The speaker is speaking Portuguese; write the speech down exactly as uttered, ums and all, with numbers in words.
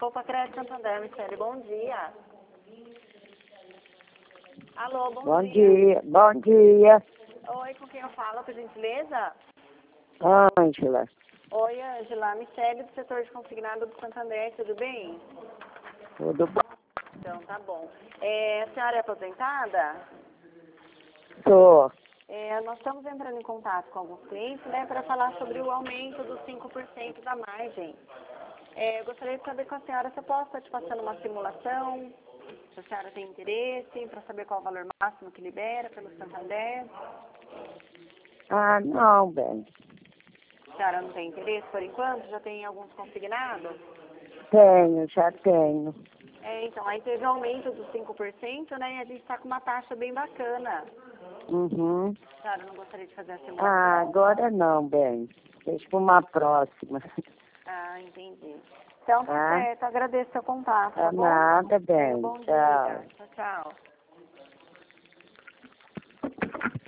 Opa, Crédito Santander, Michele, bom dia. Alô, bom, Bom dia. dia, bom dia, Oi, com quem eu falo, por gentileza? Ângela. Oi, Ângela, Michele do setor de consignado do Santander, tudo bem? Tudo bom? Então, tá bom. É, a senhora é aposentada? Sou. É, nós estamos entrando em contato com alguns clientes, né, para falar sobre o aumento dos cinco por cento da margem. É, eu gostaria de saber com a senhora se eu posso estar te passando uma simulação, se a senhora tem interesse, para saber qual o valor máximo que libera pelo Santander. Ah, não, bem. A senhora não tem interesse por enquanto? Já tem alguns consignados? Tenho, já tenho. É, então, aí teve aumento dos cinco por cento, né, e a gente está com uma taxa bem bacana. Uhum. A senhora não gostaria de fazer a simulação? Ah, agora não, bem. Deixa para uma próxima. Ah, entendi. Então, tá Tá? certo. Agradeço seu contato, tá Tá bom? nada, Tenha um bem. bom Tchau. dia. Tchau, tchau.